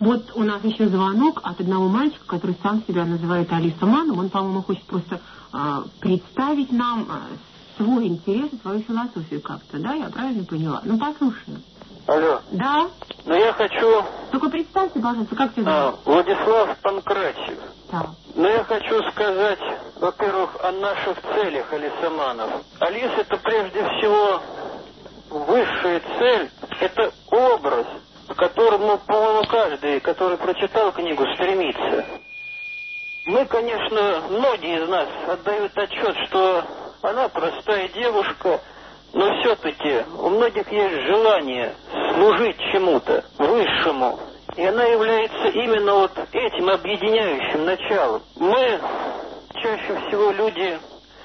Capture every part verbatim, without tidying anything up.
Вот у нас еще звонок от одного мальчика, который сам себя называет Алиса Маном. Он, по-моему, хочет просто э, представить нам э, свой интерес и свою философию как-то, да? Я правильно поняла? Ну, послушаем. Алло. Да? Ну, я хочу... Только представьте, пожалуйста, как тебя зовут? А, Владислав Панкратьев. Да. Но я хочу сказать, во-первых, о наших целях алисоманов. Алис — это прежде всего высшая цель, это образ, к которому, по-моему, каждый, который прочитал книгу, стремится. Мы, конечно, многие из нас отдают отчет, что она простая девушка, но все-таки у многих есть желание служить чему-то высшему. И она является именно вот этим объединяющим началом. Мы чаще всего люди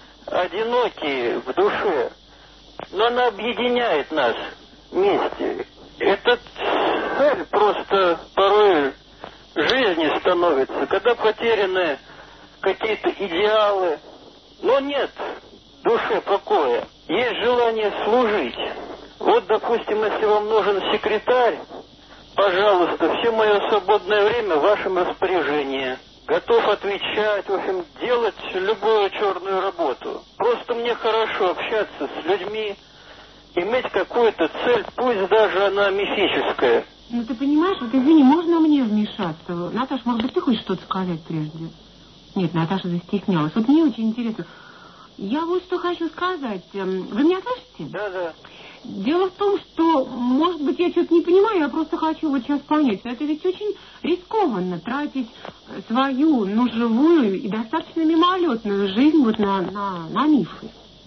одинокие в душе, но она объединяет нас вместе. Эта цель просто порой жизни становится, когда потеряны какие-то идеалы, но нет в душе покоя. Есть желание служить. Вот, допустим, если вам нужен секретарь, пожалуйста, все мое свободное время в вашем распоряжении. Готов отвечать, в общем, делать любую черную работу. Просто мне хорошо общаться с людьми, иметь какую-то цель, пусть даже она мифическая. Ну, ты понимаешь, вот извини, можно мне вмешаться? Наташа, может быть, ты хочешь что-то сказать прежде? Нет, Наташа застеснялась. Вот мне очень интересно. Я вот что хочу сказать. Вы меня слышите? Да, да. Дело в том, что, может быть, я что-то не понимаю, я просто хочу вот сейчас понять. Это ведь очень рискованно тратить свою, ну, живую и достаточно мимолетную жизнь вот на, на, на мифы.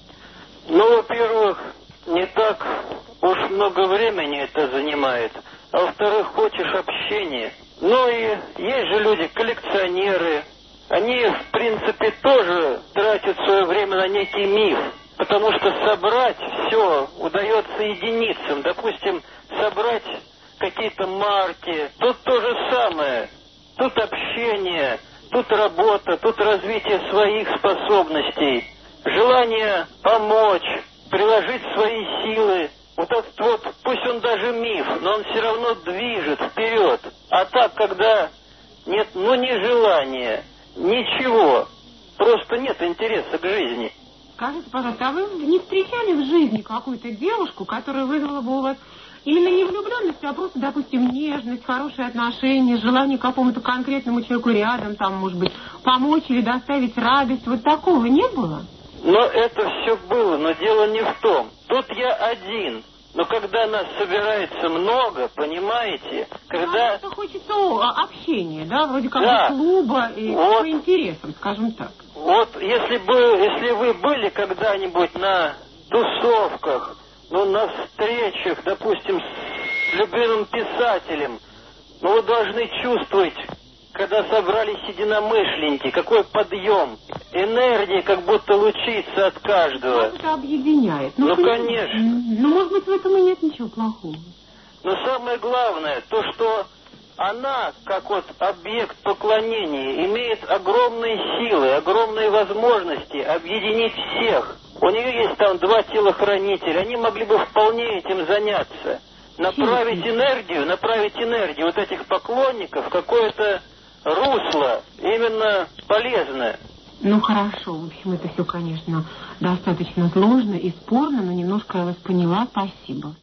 Ну, во-первых, не так уж много времени это занимает. А во-вторых, хочешь общения. Ну и есть же люди, коллекционеры. Они, в принципе, тоже тратят свое время на некий миф. Потому что собрать все удается единицам. Допустим, собрать какие-то марки. Тут то же самое. Тут общение, тут работа, тут развитие своих способностей. Желание помочь, приложить свои силы. Вот этот вот, пусть он даже миф, но он все равно движет вперед. А так, когда нет, ну, ни желания, ничего, просто нет интереса к жизни. Скажите, пожалуйста, а вы не встречали в жизни какую-то девушку, которая вызвала бы у вас именно не влюбленность, а просто, допустим, нежность, хорошие отношения, желание к какому-то конкретному человеку рядом, там, может быть, помочь или доставить радость? Вот такого не было? Но это все было, но дело не в том. Тут я один. Но когда нас собирается много, понимаете, когда... Ну, хочется общения, да, вроде как да. бы клуба и вот. по интересам, скажем так. Вот если бы, если вы были когда-нибудь на тусовках, ну, на встречах, допустим, с любимым писателем, ну, вы должны чувствовать, когда собрались единомышленники, какой подъем, энергия как будто лучится от каждого. Это объединяет. Ну, ну конечно. Ну, может быть, в этом и нет ничего плохого. Но самое главное, то, что она, как вот объект поклонения, имеет огромные силы, огромные возможности объединить всех. У нее есть там два телохранителя, они могли бы вполне этим заняться. Направить энергию, направить энергию вот этих поклонников в какое-то русло, именно полезное. Ну, хорошо, в общем, это все, конечно, достаточно сложно и спорно, но немножко я вас поняла, спасибо.